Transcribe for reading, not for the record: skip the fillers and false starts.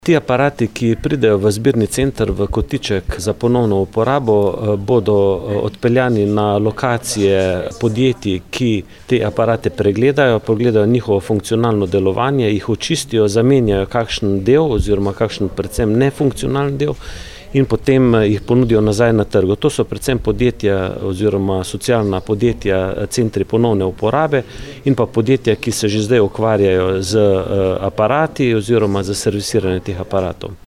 Ti aparati, ki pridejo v zbirni center v kotiček za ponovno uporabo, bodo odpeljani na lokacije podjetij, ki te aparate pregledajo, pogledajo njihovo funkcionalno delovanje, jih očistijo, zamenjajo kakšen del oziroma kakšen predvsem nefunkcionalen del in potem jih ponudijo nazaj na trgu. To so predvsem podjetja oziroma socialna podjetja, centri ponovne uporabe in pa podjetja, ki se že zdaj ukvarjajo z aparati oziroma z servisiranjem teh aparatov.